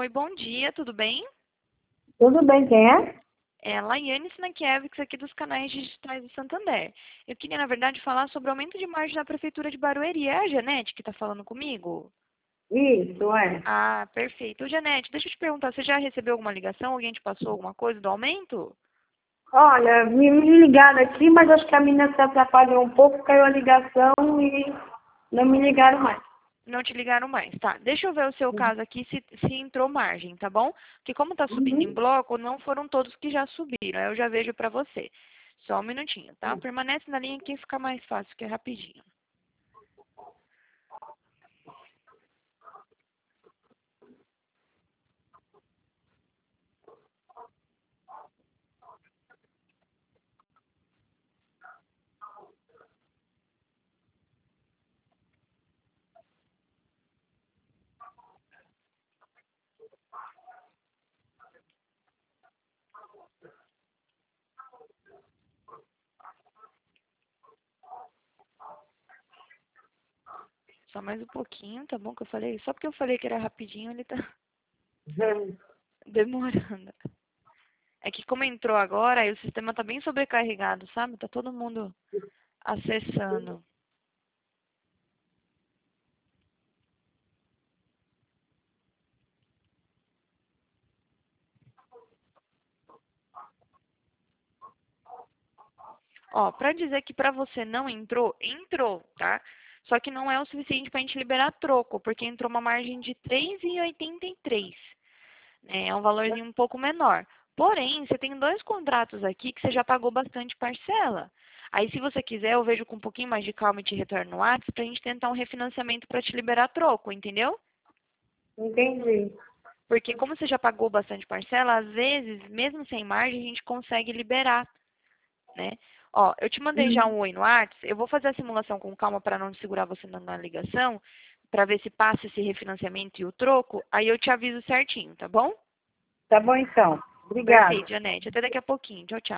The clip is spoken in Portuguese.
bom dia, tudo bem? Tudo bem, quem é? É Laiane Sinakiewicz aqui dos canais digitais do Santander. Eu queria, na verdade, falar sobre o aumento de margem na Prefeitura de Barueri. É a Janete que está falando comigo? Isso, é. Ah, perfeito. Ô, Janete, deixa eu te perguntar, você já recebeu alguma ligação? Alguém te passou alguma coisa do aumento? Olha, me ligaram aqui, mas acho que a menina se atrapalhou um pouco, caiu a ligação e não me ligaram mais. Não te ligaram mais, tá? Deixa eu ver o seu caso aqui se entrou margem, tá bom? Porque como tá subindo em Uhum. bloco, não foram todos que já subiram. Aí eu já vejo pra você. Só um minutinho, tá? Permanece na linha que fica mais fácil, que é rapidinho. Só mais um pouquinho, tá bom? Que eu falei. Só porque eu falei que era rapidinho, ele tá demorando. É que como entrou agora, aí o sistema tá bem sobrecarregado, sabe? Tá todo mundo acessando. Ó, pra dizer que pra você não entrou, entrou, tá? Só que não é o suficiente pra gente liberar troco, porque entrou uma margem de 3,83. Né? É um valorzinho um pouco menor. Porém, você tem dois contratos aqui que você já pagou bastante parcela. Aí, se você quiser, eu vejo com um pouquinho mais de calma e te retorno no WhatsApp pra gente tentar um refinanciamento pra te liberar troco, entendeu? Entendi. Porque como você já pagou bastante parcela, às vezes, mesmo sem margem, a gente consegue liberar, né? Ó, eu te mandei já Uhum. um oi no WhatsApp, eu vou fazer a simulação com calma para não segurar você na ligação, para ver se passa esse refinanciamento e o troco, aí eu te aviso certinho, tá bom? Tá bom então. Obrigada. Perfeito, Janete. Até daqui a pouquinho. Tchau, tchau.